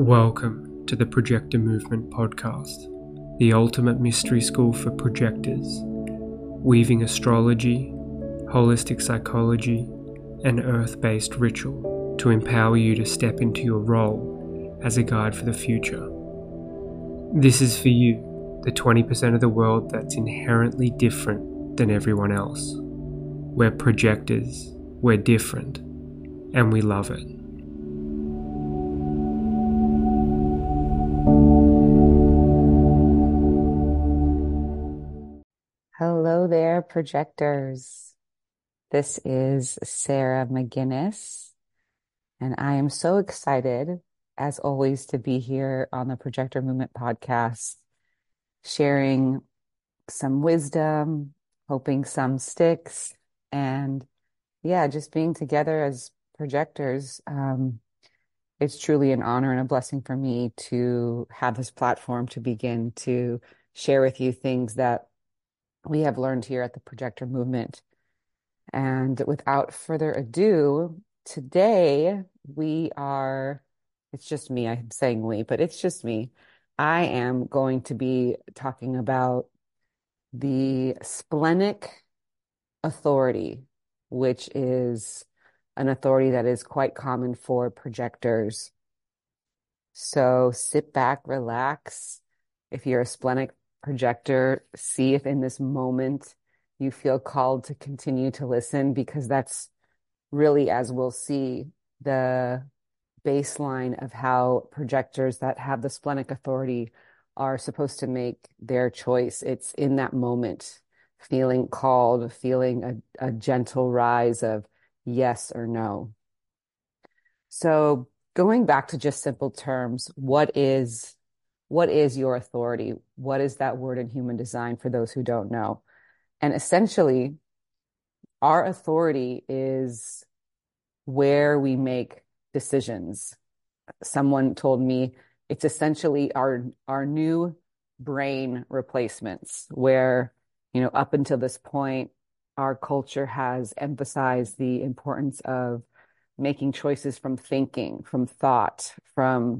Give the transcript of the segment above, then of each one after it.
Welcome to the Projector Movement podcast, the ultimate mystery school for projectors, weaving astrology, holistic psychology, and earth-based ritual to empower you to step into your role as a guide for the future. This is for you, the 20% of the world that's inherently different than everyone else. We're projectors, we're different, and we love it. Hello there, projectors. This is Sarah McGinnis, and I am so excited, as always, to be here on the Projector Movement podcast, sharing some wisdom, hoping some sticks, and just being together as projectors. It's truly an honor and a blessing for me to have this platform to begin to share with you things that we have learned here at the Projector Movement. And without further ado, today it's just me, I'm saying we, but it's just me. I am going to be talking about the splenic authority, which is an authority that is quite common for projectors. So sit back, relax. If you're a splenic projector, see if in this moment you feel called to continue to listen, because that's really, as we'll see, the baseline of how projectors that have the splenic authority are supposed to make their choice. It's in that moment, feeling called, feeling a gentle rise of yes or no. So going back to just simple terms, what is your authority? What is that word in human design for those who don't know? And essentially, our authority is where we make decisions. Someone told me it's essentially our new brain replacements, where, up until this point, our culture has emphasized the importance of making choices from thinking, from thought, from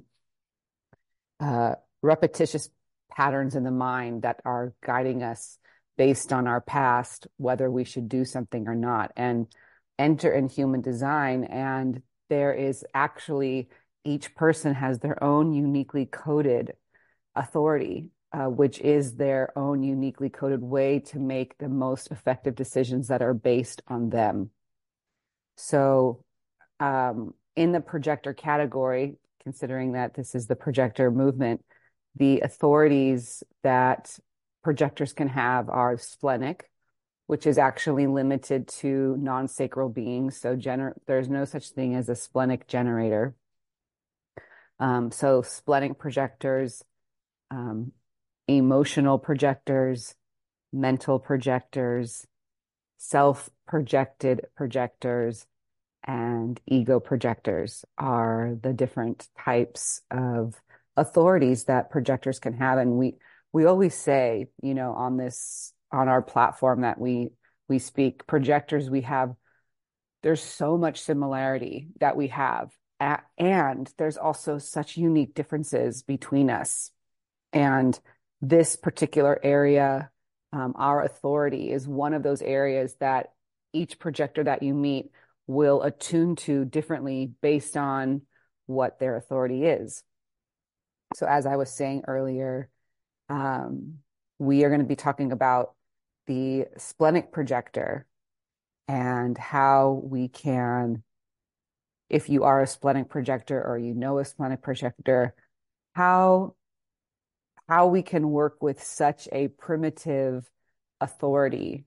repetitious patterns in the mind that are guiding us based on our past, whether we should do something or not, and enter in human design. And there is actually, each person has their own uniquely coded authority, which is their own uniquely coded way to make the most effective decisions that are based on them. So in the projector category, considering that this is the projector movement, the authorities that projectors can have are splenic, which is actually limited to non-sacral beings. So there's no such thing as a splenic generator. So splenic projectors, emotional projectors, mental projectors, self-projected projectors, and ego projectors are the different types of authorities that projectors can have. And we always say, on our platform that we speak, projectors, there's so much similarity that we have, and there's also such unique differences between us. And this particular area, our authority, is one of those areas that each projector that you meet will attune to differently based on what their authority is. So as I was saying earlier, we are going to be talking about the splenic projector and how we can, if you are a splenic projector or a splenic projector, how we can work with such a primitive authority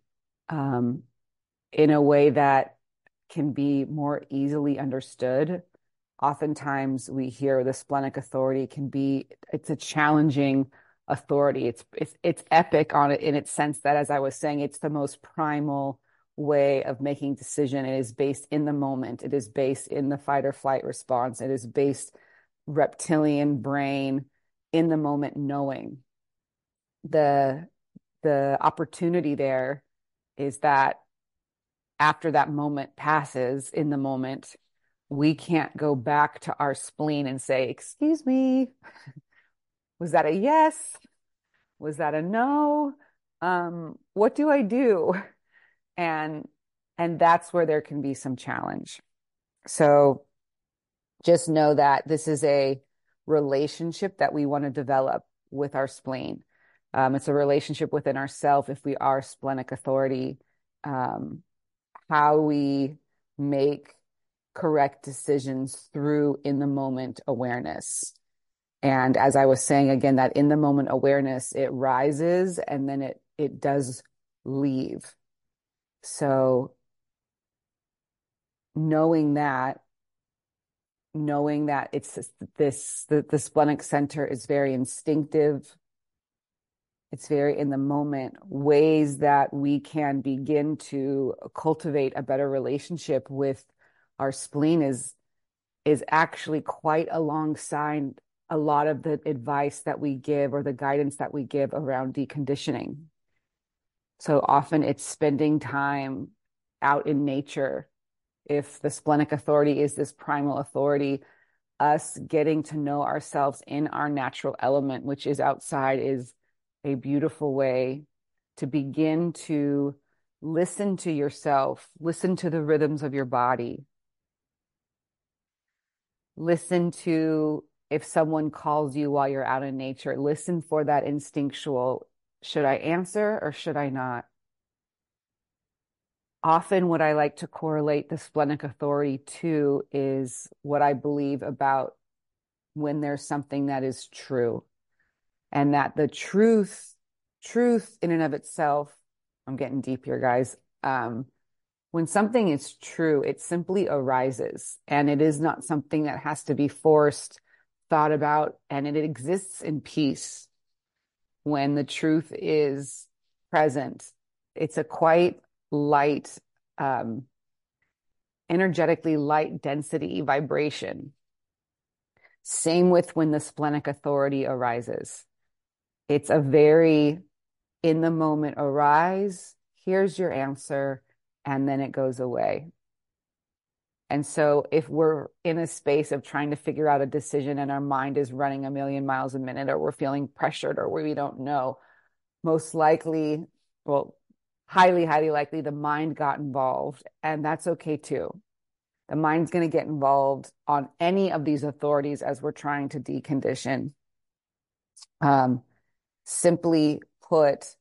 in a way that can be more easily understood. Oftentimes we hear the splenic authority it's a challenging authority. It's epic in its sense that, as I was saying, it's the most primal way of making decision. It is based in the moment. It is based in the fight or flight response. It is based reptilian brain, in the moment knowing. The opportunity there is that after that moment passes, in the moment, we can't go back to our spleen and say, excuse me, was that a yes? Was that a no? What do I do? And that's where there can be some challenge. So just know that this is a relationship that we want to develop with our spleen. It's a relationship within ourselves if we are splenic authority, how we make correct decisions through in the moment awareness. And as I was saying again, that in the moment awareness, it rises and then it does leave. So knowing that it's the splenic center is very instinctive. It's very in the moment, ways that we can begin to cultivate a better relationship with our spleen is actually quite alongside a lot of the advice that we give or the guidance that we give around deconditioning. So often it's spending time out in nature. If the splenic authority is this primal authority, us getting to know ourselves in our natural element, which is outside, is a beautiful way to begin to listen to yourself, listen to the rhythms of your body, listen to if someone calls you while you're out in nature, listen for that instinctual, should I answer or should I not? Often what I like to correlate the splenic authority to is what I believe about when there's something that is true. And that the truth in and of itself, I'm getting deep here, guys. When something is true, it simply arises, and it is not something that has to be forced, thought about, and it exists in peace when the truth is present. It's a quite light, energetically light density vibration. Same with when the splenic authority arises. It's a very in the moment arise, here's your answer, and then it goes away. And so if we're in a space of trying to figure out a decision and our mind is running a million miles a minute, or we're feeling pressured, or we don't know, most likely, well, highly, highly likely the mind got involved, and that's okay too. The mind's going to get involved on any of these authorities as we're trying to decondition. Simply put,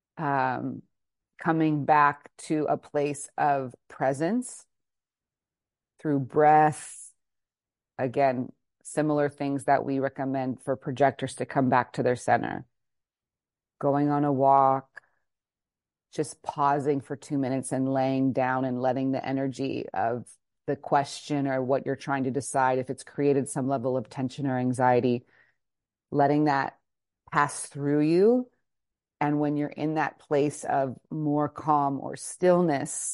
coming back to a place of presence through breath. Again, similar things that we recommend for projectors to come back to their center. Going on a walk, just pausing for 2 minutes and laying down and letting the energy of the question or what you're trying to decide, if it's created some level of tension or anxiety, letting that pass through you. And when you're in that place of more calm or stillness,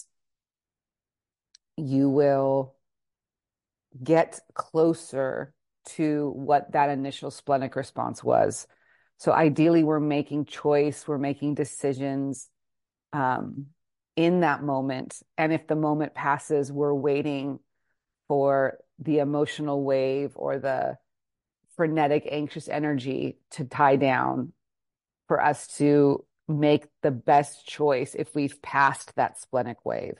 you will get closer to what that initial splenic response was. So ideally, we're making choice, we're making decisions in that moment. And if the moment passes, we're waiting for the emotional wave or the frenetic, anxious energy to die down for us to make the best choice if we've passed that splenic wave.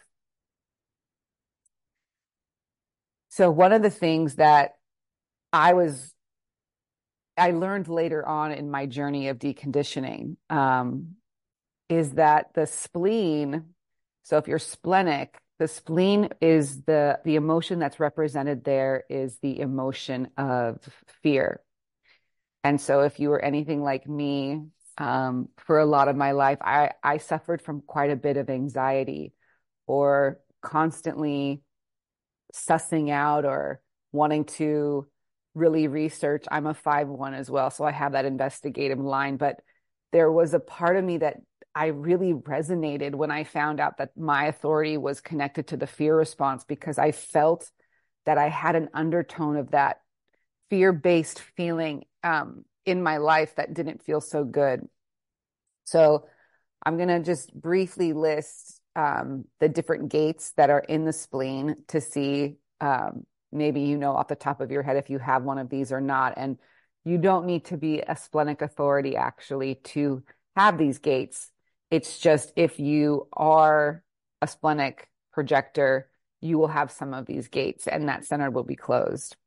So one of the things that I learned later on in my journey of deconditioning is that the spleen, so if you're splenic, the spleen is the emotion that's represented there is the emotion of fear. And so if you were anything like me, for a lot of my life, I suffered from quite a bit of anxiety, or constantly sussing out or wanting to really research. I'm a 5-1 as well, so I have that investigative line. But there was a part of me that I really resonated when I found out that my authority was connected to the fear response, because I felt that I had an undertone of that fear-based feeling in my life that didn't feel so good. So I'm going to just briefly list the different gates that are in the spleen to see maybe you know off the top of your head if you have one of these or not. And you don't need to be a splenic authority actually to have these gates. It's just if you are a splenic projector, you will have some of these gates and that center will be closed.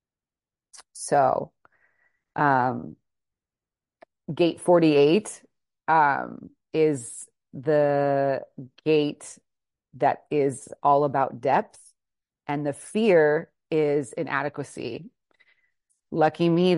So, um, gate 48 is the gate that is all about depth, and the fear is inadequacy. Lucky me,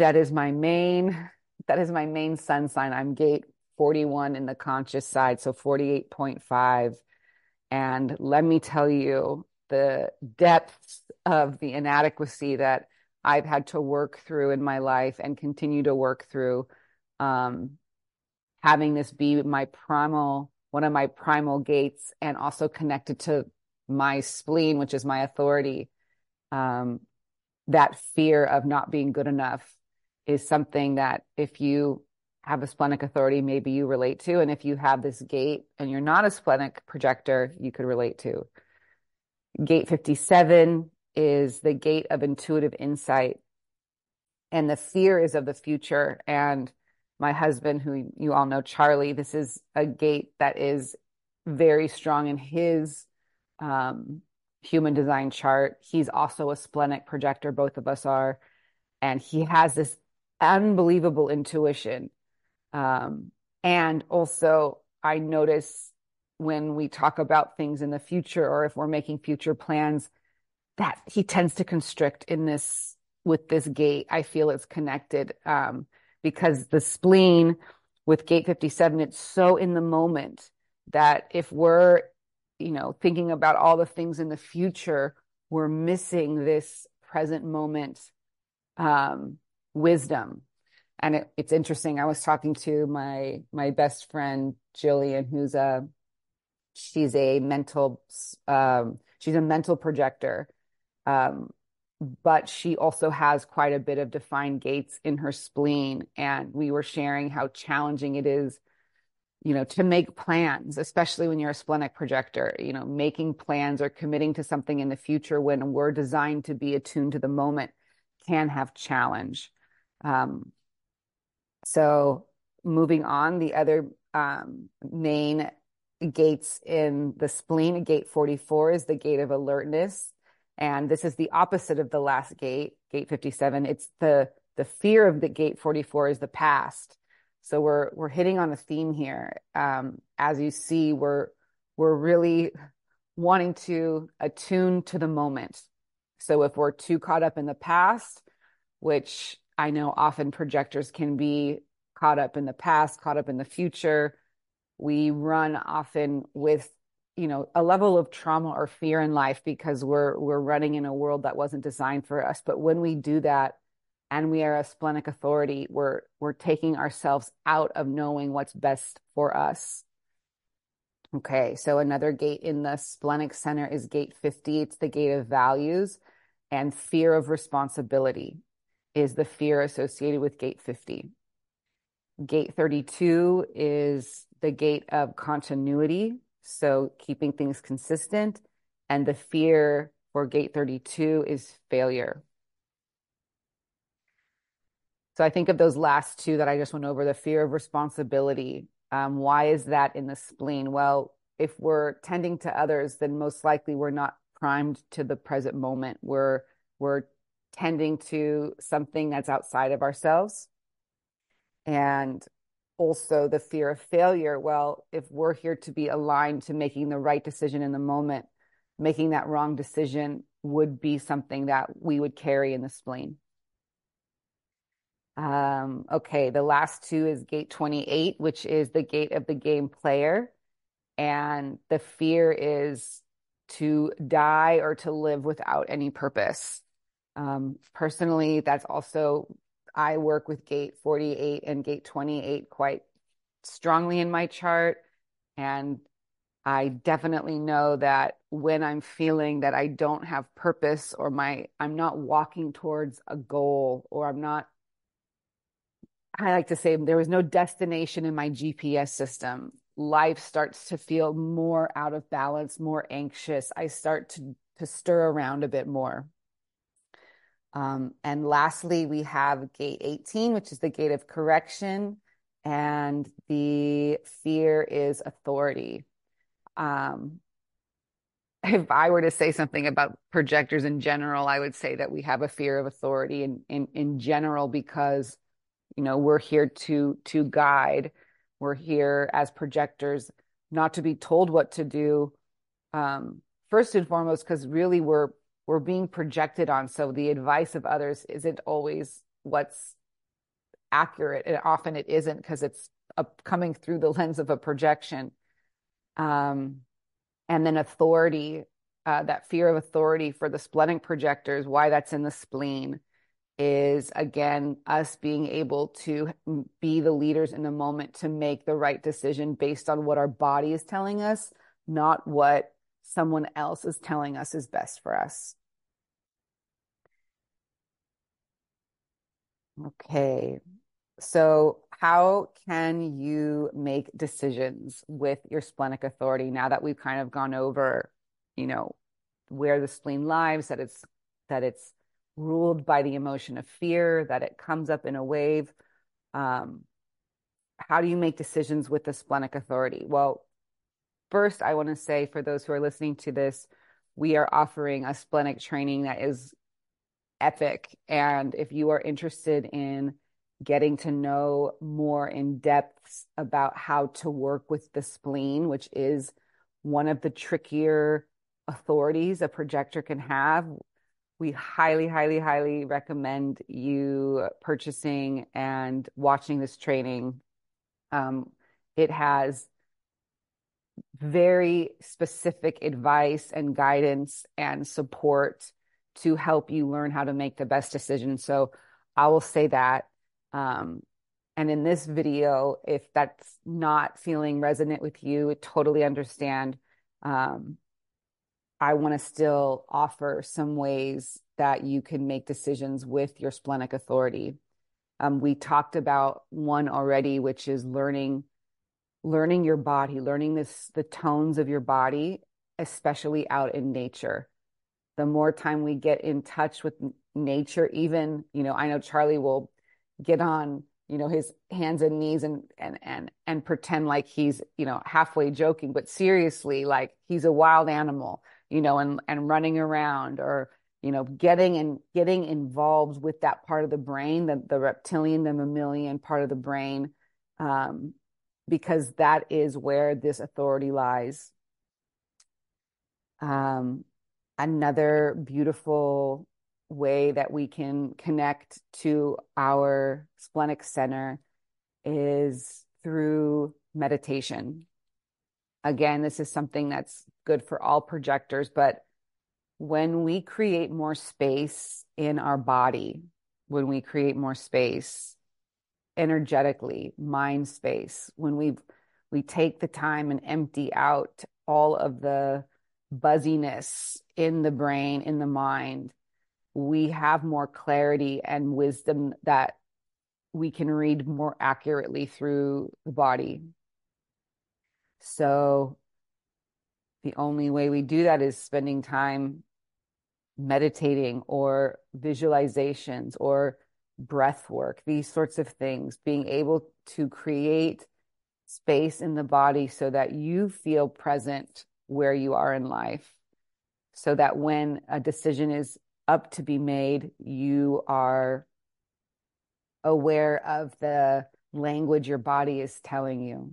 that is my main sun sign. I'm gate 41 in the conscious side, so 48.5. And let me tell you, the depths of the inadequacy that I've had to work through in my life and continue to work through, um, having this be one of my primal gates, and also connected to my spleen, which is my authority. Um, that fear of not being good enough is something that if you have a splenic authority, maybe you relate to. And if you have this gate and you're not a splenic projector, you could relate to. Gate 57 is the gate of intuitive insight. And the fear is of the future. And my husband, who you all know, Charlie, this is a gate that is very strong in his human design chart. He's also a splenic projector, both of us are. And he has this unbelievable intuition. And also, I notice when we talk about things in the future, or if we're making future plans, that he tends to constrict in this with this gate. I feel it's connected because the spleen with gate 57, it's so in the moment that if we're, thinking about all the things in the future, we're missing this present moment wisdom. And it's interesting. I was talking to my best friend Jillian, she's a mental projector, but she also has quite a bit of defined gates in her spleen. And we were sharing how challenging it is, to make plans, especially when you're a splenic projector. Making plans or committing to something in the future when we're designed to be attuned to the moment can have challenge. So moving on, the other main gates in the spleen, gate 44, is the gate of alertness. And this is the opposite of the last gate, gate 57. It's the fear of the gate 44 is the past. So we're hitting on a theme here. As you see, we're really wanting to attune to the moment. So if we're too caught up in the past, which I know often projectors can be caught up in the past, caught up in the future, we run often with, a level of trauma or fear in life because we're running in a world that wasn't designed for us. But when we do that and we are a splenic authority, we're taking ourselves out of knowing what's best for us. Okay, so another gate in the splenic center is gate 50. It's the gate of values, and fear of responsibility is the fear associated with gate 50. Gate 32 is the gate of continuity, so keeping things consistent, and the fear for gate 32 is failure. So I think of those last two that I just went over, the fear of responsibility. Why is that in the spleen? Well, if we're tending to others, then most likely we're not primed to the present moment. We're tending to something that's outside of ourselves. And also the fear of failure. Well, if we're here to be aligned to making the right decision in the moment, making that wrong decision would be something that we would carry in the spleen. Okay, the last two is gate 28, which is the gate of the game player. And the fear is to die or to live without any purpose. Personally, that's also, I work with gate 48 and gate 28 quite strongly in my chart. And I definitely know that when I'm feeling that I don't have purpose, or I'm not walking towards a goal, or I like to say there was no destination in my GPS system, life starts to feel more out of balance, more anxious. I start to stir around a bit more. And lastly, we have gate 18, which is the gate of correction, and the fear is authority. Um, if I were to say something about projectors in general, I would say that we have a fear of authority in general because, we're here to guide. We're here as projectors, not to be told what to do. First and foremost, because really we're being projected on. So the advice of others isn't always what's accurate, and often it isn't because it's coming through the lens of a projection. Um, and then authority, that fear of authority for the splenic projectors, why that's in the spleen is, again, us being able to be the leaders in the moment to make the right decision based on what our body is telling us, not what someone else is telling us is best for us. Okay. So how can you make decisions with your splenic authority now that we've kind of gone over, you know, where the spleen lies, that it's ruled by the emotion of fear, that it comes up in a wave. Um, how do you make decisions with the splenic authority? Well, first, I want to say for those who are listening to this, we are offering a splenic training that is epic. And if you are interested in getting to know more in depth about how to work with the spleen, which is one of the trickier authorities a projector can have, we highly, highly, highly recommend you purchasing and watching this training. It has very specific advice and guidance and support to help you learn how to make the best decision. So I will say that. And in this video, if that's not feeling resonant with you, I totally understand. I want to still offer some ways that you can make decisions with your splenic authority. We talked about one already, which is learning your body, learning the tones of your body, especially out in nature. The more time we get in touch with nature, even, I know Charlie will get on, his hands and knees and pretend like he's, halfway joking, but seriously, like he's a wild animal, and running around, or, getting involved with that part of the brain, the reptilian, the mammalian part of the brain, because that is where this authority lies. Another beautiful way that we can connect to our splenic center is through meditation. Again, this is something that's good for all projectors, but when we create more space in our body, when we create more space energetically, mind space, when we take the time and empty out all of the buzziness in the brain, in the mind, we have more clarity and wisdom that we can read more accurately through the body. So the only way we do that is spending time meditating or visualizations or breath work, these sorts of things, being able to create space in the body so that you feel present where you are in life, so that when a decision is up to be made, you are aware of the language your body is telling you.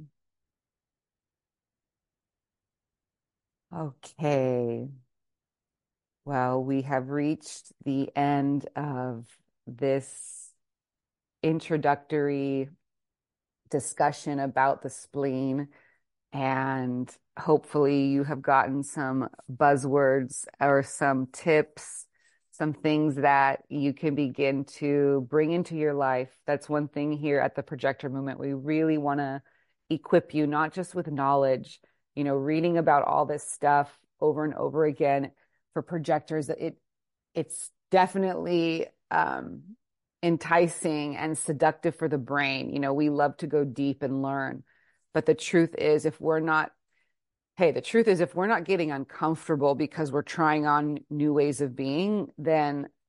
Okay. Well, we have reached the end of this introductory discussion about the spleen, and hopefully you have gotten some buzzwords or some tips, some things that you can begin to bring into your life. That's one thing here at the Projector Movement. We really want to equip you, not just with knowledge, reading about all this stuff over and over again for projectors. It's definitely enticing and seductive for the brain. We love to go deep and learn. But the truth is, if we're not getting uncomfortable because we're trying on new ways of being, then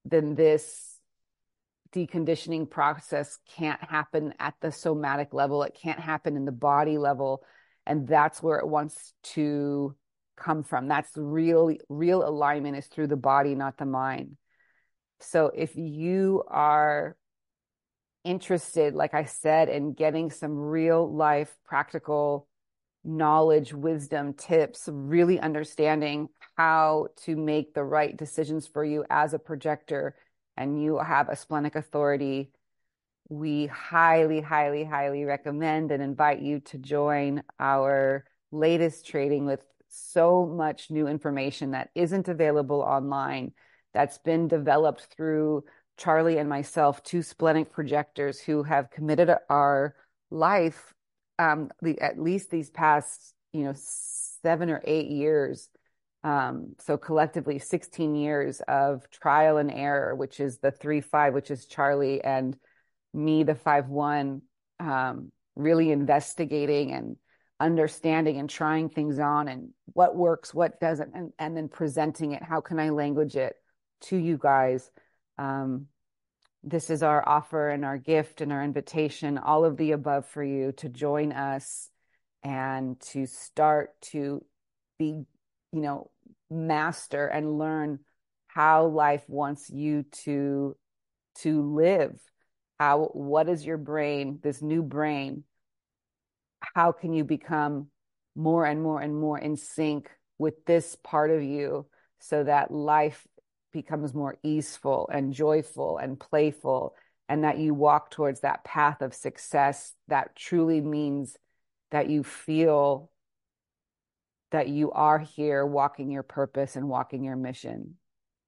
then this deconditioning process can't happen at the somatic level. It can't happen in the body level. And that's where it wants to come from. That's the real alignment is through the body, not the mind. So if you are interested, like I said, in getting some real life practical knowledge, wisdom, tips, really understanding how to make the right decisions for you as a projector, and you have a splenic authority, we highly, highly, highly recommend and invite you to join our latest training with so much new information that isn't available online, that's been developed through Charlie and myself, two splenic projectors who have committed our life at least these past 7 or 8 years, so collectively 16 years of trial and error, which is the 3-5, which is Charlie, and me, the 5-1, really investigating and understanding and trying things on, and what works, what doesn't, and then presenting it. How can I language it to you guys? This is our offer and our gift and our invitation, all of the above, for you to join us and to start to be, master and learn how life wants you to live. What is your brain, this new brain? How can you become more and more and more in sync with this part of you so that life becomes more easeful and joyful and playful, and that you walk towards that path of success that truly means that you feel that you are here walking your purpose and walking your mission.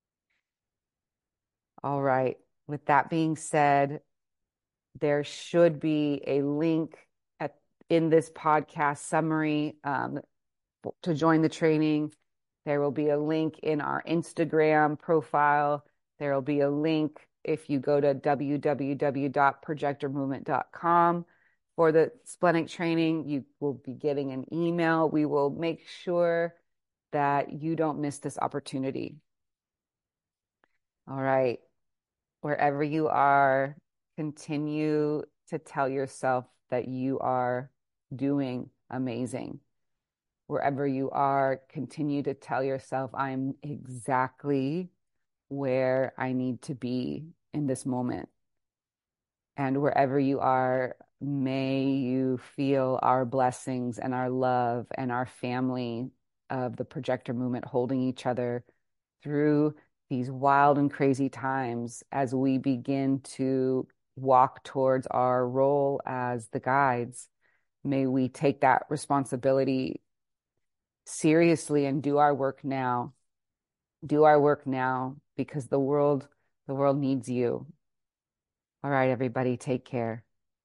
All right. With that being said, there should be a link in this podcast summary to join the training. There will be a link in our Instagram profile. There will be a link if you go to www.projectormovement.com for the splenic training. You will be getting an email. We will make sure that you don't miss this opportunity. All right. Wherever you are, continue to tell yourself that you are doing amazing. Wherever you are, continue to tell yourself, I'm exactly where I need to be in this moment. And wherever you are, may you feel our blessings and our love and our family of the projector movement holding each other through these wild and crazy times as we begin to walk towards our role as the guides. May we take that responsibility seriously and do our work now. Do our work now, because the world needs you. All right, everybody, take care.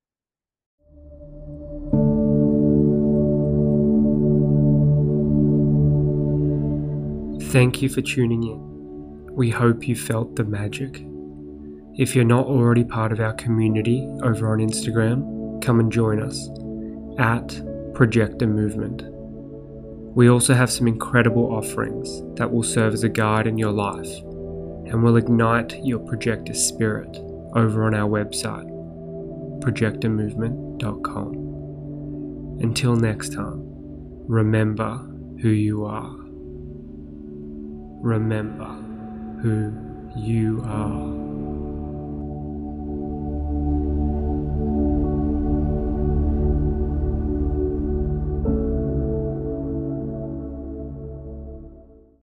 Thank you for tuning in. We hope you felt the magic. If you're not already part of our community over on Instagram, come and join us at Projector Movement. We also have some incredible offerings that will serve as a guide in your life and will ignite your projector spirit over on our website, projectormovement.com. Until next time, remember who you are. Remember who you are.